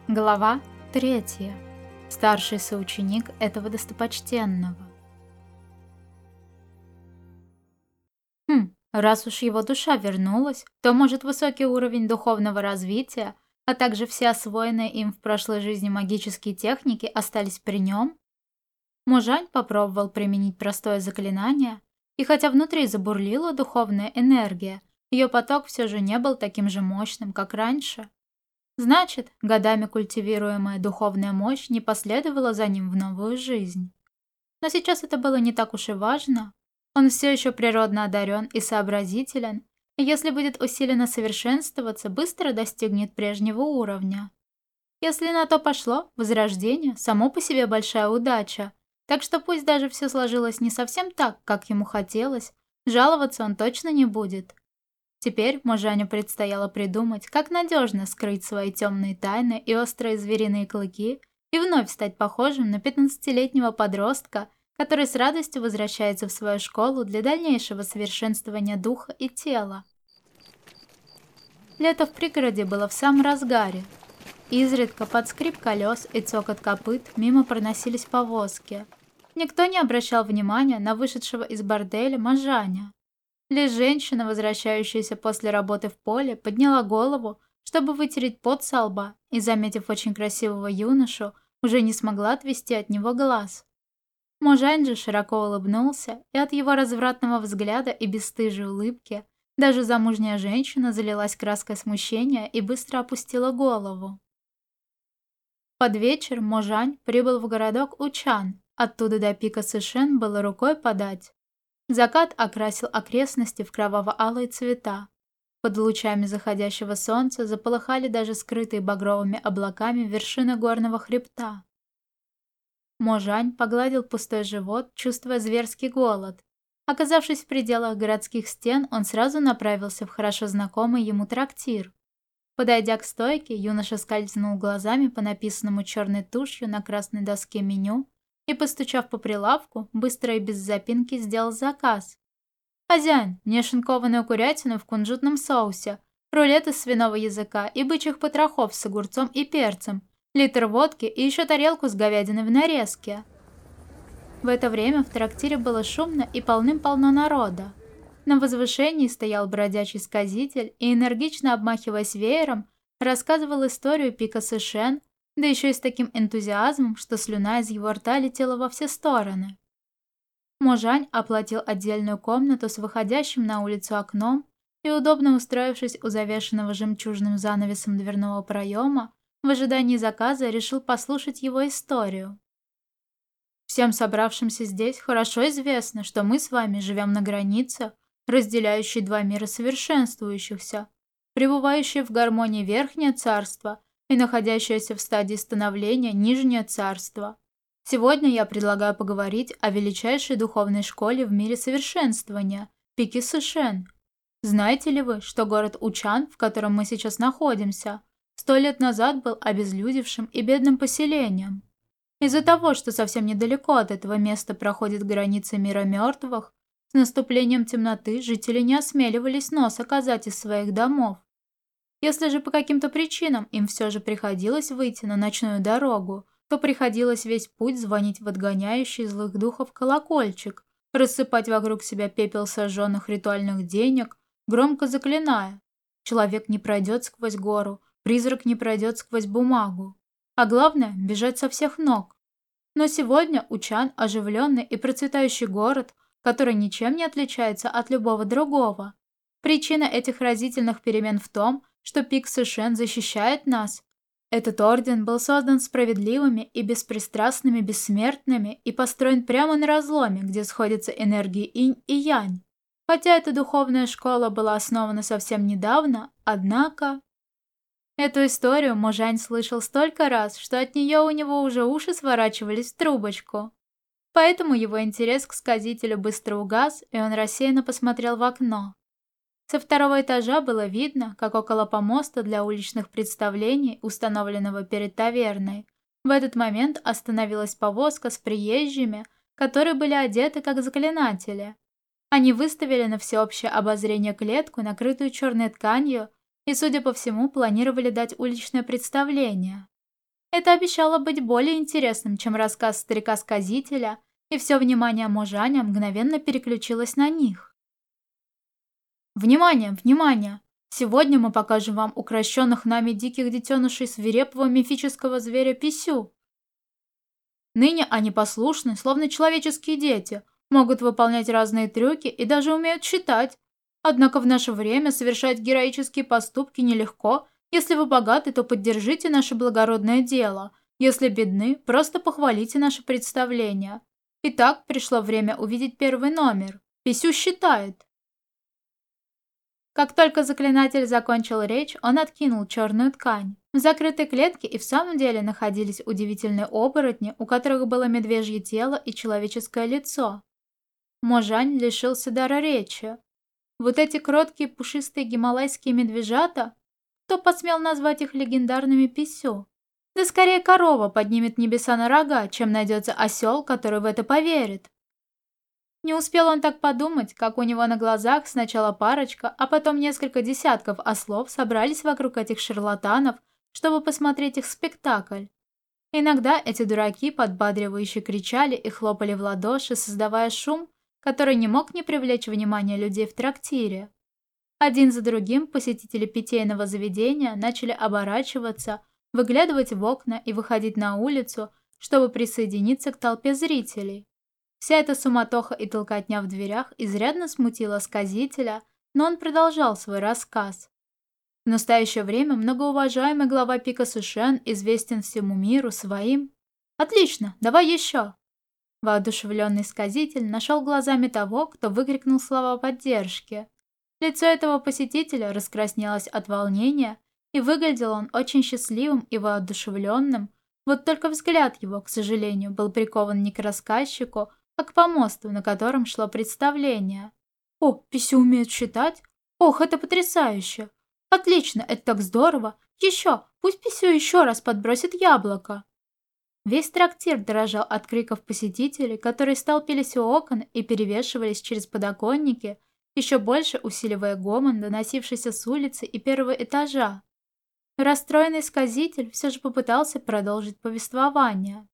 Глава 3. Старший соученик этого достопочтенного. Раз уж его душа вернулась, то, может, высокий уровень духовного развития, а также все освоенные им в прошлой жизни магические техники остались при нем? Мужань попробовал применить простое заклинание, и хотя внутри забурлила духовная энергия, ее поток все же не был таким же мощным, как раньше. Значит, годами культивируемая духовная мощь не последовала за ним в новую жизнь. Но сейчас это было не так уж и важно. Он все еще природно одарен и сообразителен, и если будет усиленно совершенствоваться, быстро достигнет прежнего уровня. Если на то пошло, возрождение само по себе большая удача, так что пусть даже все сложилось не совсем так, как ему хотелось, жаловаться он точно не будет. Теперь Можаню предстояло придумать, как надежно скрыть свои темные тайны и острые звериные клыки и вновь стать похожим на 15-летнего подростка, который с радостью возвращается в свою школу для дальнейшего совершенствования духа и тела. Лето в пригороде было в самом разгаре. Изредка под скрип колес и цокот копыт мимо проносились повозки. Никто не обращал внимания на вышедшего из борделя Можаня. Лишь женщина, возвращающаяся после работы в поле, подняла голову, чтобы вытереть пот со лба, и, заметив очень красивого юношу, уже не смогла отвести от него глаз. Можань же широко улыбнулся, и от его развратного взгляда и бесстыжей улыбки даже замужняя женщина залилась краской смущения и быстро опустила голову. Под вечер Можань прибыл в городок Учан, оттуда до пика Сышэн было рукой подать. Закат окрасил окрестности в кроваво-алые цвета. Под лучами заходящего солнца заполыхали даже скрытые багровыми облаками вершины горного хребта. Можань погладил пустой живот, чувствуя зверский голод. Оказавшись в пределах городских стен, он сразу направился в хорошо знакомый ему трактир. Подойдя к стойке, юноша скользнул глазами по написанному черной тушью на красной доске меню и, постучав по прилавку, быстро и без запинки сделал заказ. «Хозяин, мне шинкованную курятину в кунжутном соусе, рулет из свиного языка и бычьих потрохов с огурцом и перцем, литр водки и еще тарелку с говядиной в нарезке». В это время в трактире было шумно и полным-полно народа. На возвышении стоял бродячий сказитель и, энергично обмахиваясь веером, рассказывал историю пика Сышэн, да еще и с таким энтузиазмом, что слюна из его рта летела во все стороны. Можань оплатил отдельную комнату с выходящим на улицу окном и, удобно устроившись у завешенного жемчужным занавесом дверного проема, в ожидании заказа решил послушать его историю. Всем собравшимся здесь хорошо известно, что мы с вами живем на границе, разделяющей два мира совершенствующихся, пребывающее в гармонии Верхнее Царство и находящееся в стадии становления Нижнее Царство. Сегодня я предлагаю поговорить о величайшей духовной школе в мире совершенствования – пике Сышэн. Знаете ли вы, что город Учан, в котором мы сейчас находимся, 100 лет назад был обезлюдевшим и бедным поселением? Из-за того, что совсем недалеко от этого места проходит граница мира мертвых, с наступлением темноты жители не осмеливались нос оказать из своих домов. Если же по каким-то причинам им все же приходилось выйти на ночную дорогу, то приходилось весь путь звонить в отгоняющий злых духов колокольчик, рассыпать вокруг себя пепел сожженных ритуальных денег, громко заклиная: «Человек не пройдет сквозь гору, призрак не пройдет сквозь бумагу». А главное – бежать со всех ног. Но сегодня Учан – оживленный и процветающий город, который ничем не отличается от любого другого. Причина этих разительных перемен в том, что пик Сышэн защищает нас. Этот орден был создан справедливыми и беспристрастными бессмертными и построен прямо на разломе, где сходятся энергии инь и янь. Хотя эта духовная школа была основана совсем недавно, однако... Эту историю Можань слышал столько раз, что от нее у него уже уши сворачивались в трубочку. Поэтому его интерес к сказителю быстро угас, и он рассеянно посмотрел в окно. Со второго этажа было видно, как около помоста для уличных представлений, установленного перед таверной, в этот момент остановилась повозка с приезжими, которые были одеты как заклинатели. Они выставили на всеобщее обозрение клетку, накрытую черной тканью, и, судя по всему, планировали дать уличное представление. Это обещало быть более интересным, чем рассказ старика-сказителя, и все внимание Можаня мгновенно переключилось на них. «Внимание, внимание! Сегодня мы покажем вам укрощенных нами диких детенышей свирепого мифического зверя Писю. Ныне они послушны, словно человеческие дети, могут выполнять разные трюки и даже умеют считать. Однако в наше время совершать героические поступки нелегко. Если вы богаты, то поддержите наше благородное дело. Если бедны, просто похвалите наше представление. Итак, пришло время увидеть первый номер. Писю считает». Как только заклинатель закончил речь, он откинул черную ткань. В закрытой клетке и в самом деле находились удивительные оборотни, у которых было медвежье тело и человеческое лицо. Можань лишился дара речи. Вот эти кроткие пушистые гималайские медвежата, кто посмел назвать их легендарными Писю? Да скорее корова поднимет небеса на рога, чем найдется осел, который в это поверит. Не успел он так подумать, как у него на глазах сначала парочка, а потом несколько десятков ослов собрались вокруг этих шарлатанов, чтобы посмотреть их спектакль. Иногда эти дураки подбадривающе кричали и хлопали в ладоши, создавая шум, который не мог не привлечь внимание людей в трактире. Один за другим посетители питейного заведения начали оборачиваться, выглядывать в окна и выходить на улицу, чтобы присоединиться к толпе зрителей. Вся эта суматоха и толкотня в дверях изрядно смутила сказителя, но он продолжал свой рассказ. В настоящее время многоуважаемый глава Пика Сушен известен всему миру своим... «Отлично, давай еще!» Воодушевленный сказитель нашел глазами того, кто выкрикнул слова поддержки. Лицо этого посетителя раскраснелось от волнения, и выглядел он очень счастливым и воодушевленным, вот только взгляд его, к сожалению, был прикован не к рассказчику, а к помосту, на котором шло представление. «О, Писю умеет считать? Ох, это потрясающе! Отлично, это так здорово! Еще, пусть Писю еще раз подбросит яблоко!» Весь трактир дрожал от криков посетителей, которые столпились у окон и перевешивались через подоконники, еще больше усиливая гомон, доносившийся с улицы и первого этажа. Расстроенный сказитель все же попытался продолжить повествование.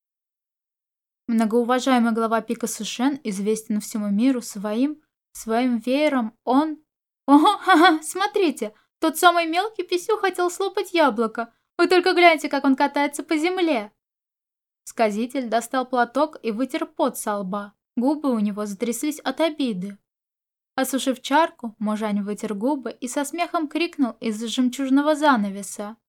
Многоуважаемый глава Пика Сушен известен всему миру своим веером. Он... Ого, ха-ха, смотрите, тот самый мелкий Писю хотел слопать яблоко. Вы только гляньте, как он катается по земле. Сказитель достал платок и вытер пот со лба. Губы у него затряслись от обиды. Осушив чарку, Можань вытер губы и со смехом крикнул из-за жемчужного занавеса.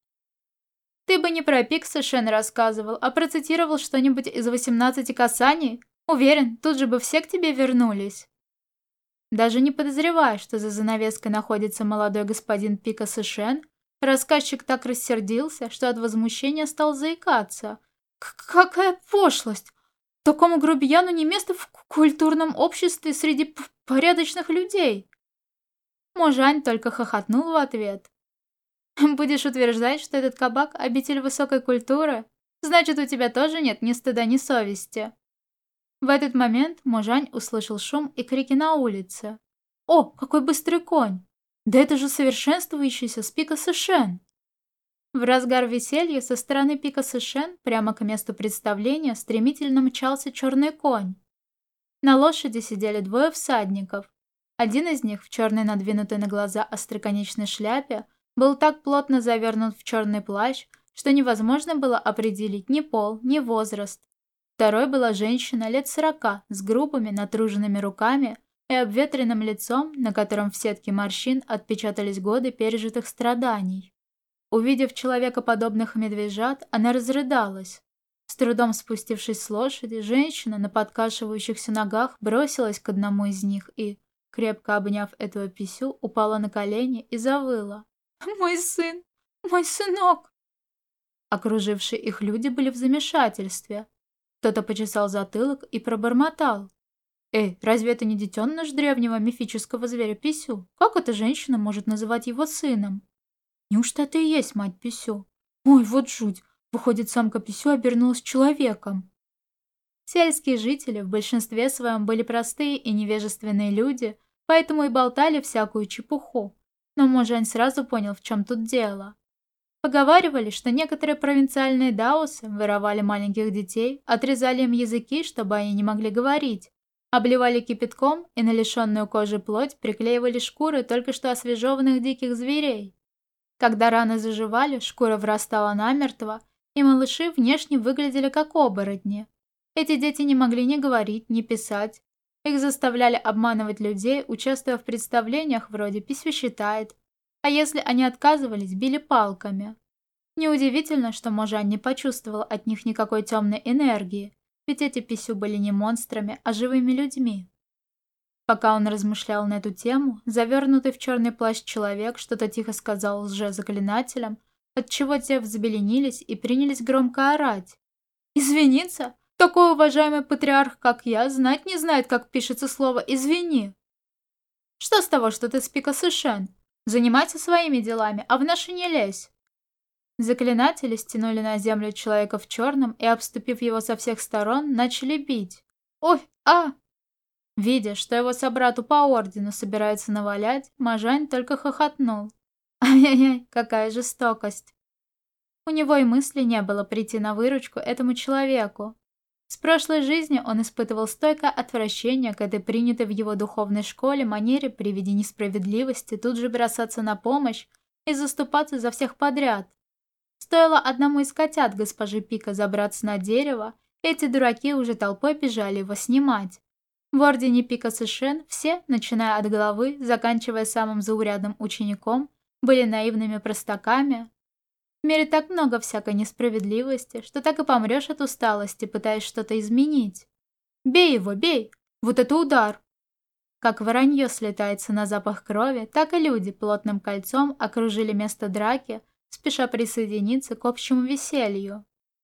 «Ты бы не про Пик Сушен рассказывал, а процитировал что-нибудь из 18 касаний? Уверен, тут же бы все к тебе вернулись». Даже не подозревая, что за занавеской находится молодой господин Пика Сушен, рассказчик так рассердился, что от возмущения стал заикаться. «Какая пошлость! Такому грубияну не место в культурном обществе среди порядочных людей!» Можань только хохотнул в ответ. «Будешь утверждать, что этот кабак – обитель высокой культуры? Значит, у тебя тоже нет ни стыда, ни совести». В этот момент Можань услышал шум и крики на улице. «О, какой быстрый конь! Да это же совершенствующийся с Пика Сушен!» В разгар веселья со стороны Пика Сушен прямо к месту представления стремительно мчался черный конь. На лошади сидели двое всадников. Один из них в черной надвинутой на глаза остроконечной шляпе был так плотно завернут в черный плащ, что невозможно было определить ни пол, ни возраст. Второй была женщина лет 40 с грубыми натруженными руками и обветренным лицом, на котором в сетке морщин отпечатались годы пережитых страданий. Увидев человекоподобных медвежат, она разрыдалась. С трудом спустившись с лошади, женщина на подкашивающихся ногах бросилась к одному из них и, крепко обняв этого Писю, упала на колени и завыла. «Мой сын! Мой сынок!» Окружившие их люди были в замешательстве. Кто-то почесал затылок и пробормотал. «Эй, разве это не детеныш древнего мифического зверя Писю? Как эта женщина может называть его сыном? Неужто это и есть мать Писю? Ой, вот жуть! Выходит, самка Писю обернулась человеком!» Сельские жители в большинстве своем были простые и невежественные люди, поэтому и болтали всякую чепуху. Но Можань сразу понял, в чем тут дело. Поговаривали, что некоторые провинциальные даосы воровали маленьких детей, отрезали им языки, чтобы они не могли говорить, обливали кипятком и на лишенную кожи плоть приклеивали шкуры только что освежеванных диких зверей. Когда раны заживали, шкура врастала намертво, и малыши внешне выглядели как оборотни. Эти дети не могли ни говорить, ни писать. Их заставляли обманывать людей, участвуя в представлениях вроде «Писю считает», а если они отказывались, били палками. Неудивительно, что Можань не почувствовал от них никакой темной энергии, ведь эти Писю были не монстрами, а живыми людьми. Пока он размышлял на эту тему, завернутый в черный плащ человек что-то тихо сказал лже-заклинателям, отчего те взбеленились и принялись громко орать. «Извиниться? Такой уважаемый патриарх, как я, знать не знает, как пишется слово «извини». Что с того, что ты спика Сышен? Занимайся своими делами, а в наши не лезь. Заклинатели стянули на землю человека в черном и, обступив его со всех сторон, начали бить. «Ой, а!» Видя, что его собрату по ордену собираются навалять, Можань только хохотнул. Ай-яй-яй, какая жестокость. У него и мысли не было прийти на выручку этому человеку. С прошлой жизни он испытывал стойкое отвращение к этой принятой в его духовной школе манере при виде несправедливости тут же бросаться на помощь и заступаться за всех подряд. Стоило одному из котят госпожи Пика забраться на дерево, эти дураки уже толпой бежали его снимать. В ордене Пика Сышен все, начиная от главы, заканчивая самым заурядным учеником, были наивными простаками. В мире так много всякой несправедливости, что так и помрешь от усталости, пытаясь что-то изменить. Бей его, бей! Вот это удар! Как воронье слетается на запах крови, так и люди плотным кольцом окружили место драки, спеша присоединиться к общему веселью.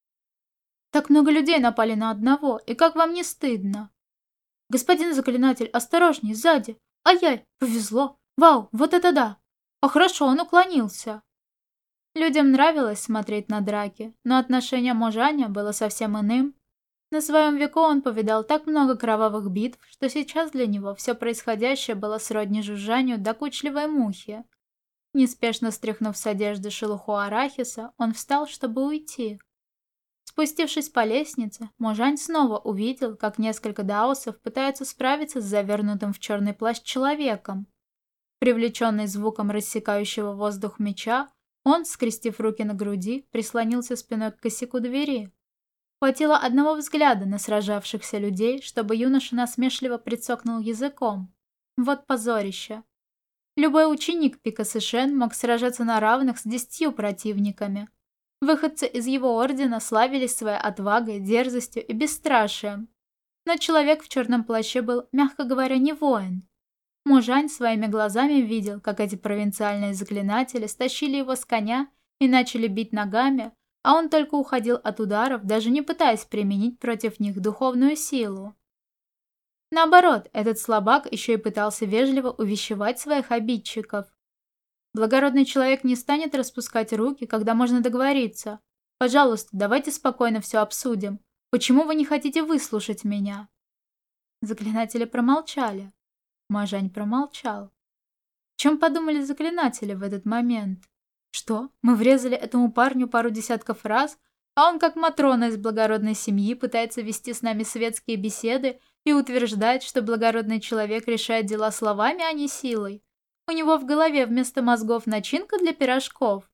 Так много людей напали на одного, и как вам не стыдно? Господин заклинатель, осторожней, сзади! Ай-яй, повезло! Вау, вот это да! А хорошо, он уклонился. Людям нравилось смотреть на драки, но отношение Можаня было совсем иным. На своем веку он повидал так много кровавых битв, что сейчас для него все происходящее было сродни жужжанию докучливой мухи. Неспешно стряхнув с одежды шелуху арахиса, он встал, чтобы уйти. Спустившись по лестнице, Можань снова увидел, как несколько даосов пытаются справиться с завернутым в черный плащ человеком. Привлеченный звуком рассекающего воздух меча, он, скрестив руки на груди, прислонился спиной к косяку двери. Хватило одного взгляда на сражавшихся людей, чтобы юноша насмешливо прицокнул языком. Вот позорище. Любой ученик Пика Сышен мог сражаться на равных с 10 противниками. Выходцы из его ордена славились своей отвагой, дерзостью и бесстрашием. Но человек в черном плаще был, мягко говоря, не воин. Можань своими глазами видел, как эти провинциальные заклинатели стащили его с коня и начали бить ногами, а он только уходил от ударов, даже не пытаясь применить против них духовную силу. Наоборот, этот слабак еще и пытался вежливо увещевать своих обидчиков. Благородный человек не станет распускать руки, когда можно договориться. Пожалуйста, давайте спокойно все обсудим. Почему вы не хотите выслушать меня? Заклинатели промолчали. Можань промолчал. В чем подумали заклинатели в этот момент? Что, мы врезали этому парню пару десятков раз, а он, как Матрона из благородной семьи, пытается вести с нами светские беседы и утверждает, что благородный человек решает дела словами, а не силой. У него в голове вместо мозгов начинка для пирожков.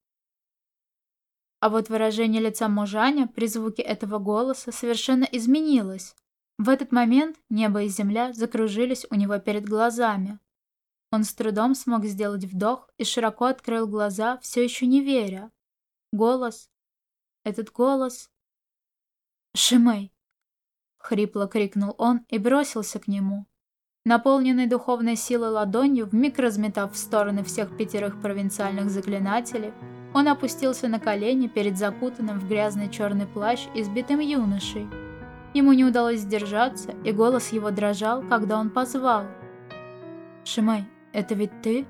А вот выражение лица Можаня при звуке этого голоса совершенно изменилось. В этот момент небо и земля закружились у него перед глазами. Он с трудом смог сделать вдох и широко открыл глаза, все еще не веря. Голос. Этот голос. «Шимэй!» — хрипло крикнул он и бросился к нему. Наполненный духовной силой ладонью, вмиг разметав в стороны всех 5 провинциальных заклинателей, он опустился на колени перед закутанным в грязный черный плащ избитым юношей. Ему не удалось сдержаться, и голос его дрожал, когда он позвал. «Шимэй, это ведь ты?»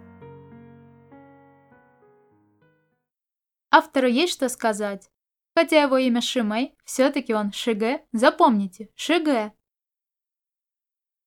Автору есть что сказать. Хотя его имя Шимэй, все-таки он Шигэ. Запомните, Шигэ.